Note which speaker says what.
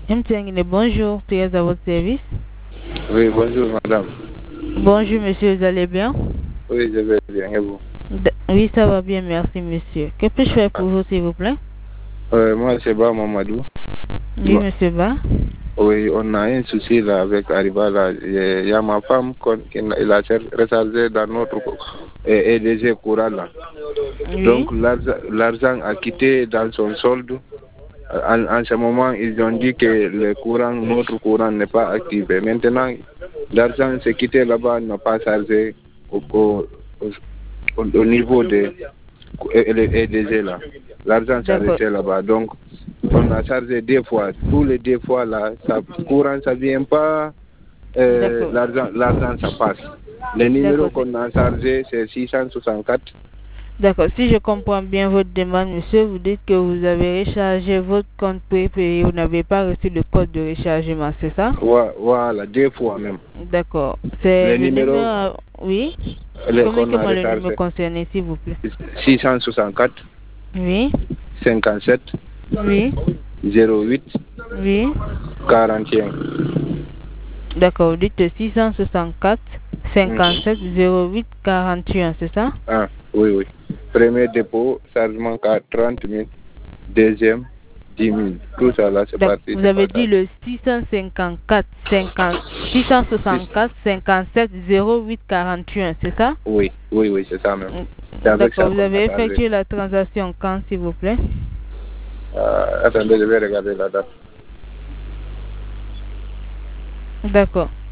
Speaker 1: Mtengine, bonjour, très à votre service.
Speaker 2: Oui, bonjour madame.
Speaker 1: Bonjour monsieur, vous allez bien?
Speaker 2: Oui, je vais bien, et vous?
Speaker 1: Oui, ça va bien, merci monsieur. Que puis-je faire pour vous, s'il vous plaît?
Speaker 2: Moi, c'est Ba Mamadou.
Speaker 1: Oui, monsieur Ba.
Speaker 2: Oui, on a un souci là avec Arriva. Là. Il y a ma femme qui a rechargé dans notre EDG courant là.
Speaker 1: Oui.
Speaker 2: Donc l'argent a quitté dans son solde. En ce moment, ils ont dit que notre courant n'est pas activé. Maintenant, l'argent s'est quitté là-bas, n'a pas chargé au niveau des EDG là. L'argent s'est
Speaker 1: D'accord.
Speaker 2: resté là-bas. Donc, on a chargé 2 fois. Tous les 2 fois là, courant, ça vient pas.
Speaker 1: D'accord.
Speaker 2: L'argent, ça passe. Le numéro
Speaker 1: D'accord.
Speaker 2: qu'on a chargé, c'est 664.
Speaker 1: D'accord. Si je comprends bien votre demande, monsieur, vous dites que vous avez rechargé votre compte prépayé, vous n'avez pas reçu le code de rechargement, c'est ça?
Speaker 2: Voilà, 2 fois même.
Speaker 1: D'accord. C'est
Speaker 2: Le
Speaker 1: le
Speaker 2: numéro
Speaker 1: numéro. Oui.
Speaker 2: qu'on a
Speaker 1: Communiquez-moi le numéro
Speaker 2: rechargé,
Speaker 1: concerné, s'il vous plaît.
Speaker 2: 664
Speaker 1: Oui.
Speaker 2: 57
Speaker 1: Oui.
Speaker 2: 08
Speaker 1: Oui.
Speaker 2: 41.
Speaker 1: D'accord, vous dites 664 57 08 41, c'est ça?
Speaker 2: Ah, oui. Premier dépôt, chargement 30 000. Deuxième, 10 000. Tout ça là, c'est parti,
Speaker 1: Vous
Speaker 2: c'est
Speaker 1: avez
Speaker 2: pas
Speaker 1: dit
Speaker 2: ça.
Speaker 1: le 654 50 664 57 08 41, c'est ça?
Speaker 2: Oui, c'est ça même. C'est avec ça
Speaker 1: D'accord, vous
Speaker 2: qu'on a
Speaker 1: avez
Speaker 2: chargé.
Speaker 1: effectué la transaction quand, s'il vous plaît?
Speaker 2: Attendez, je vais regarder la date.
Speaker 1: D'accord.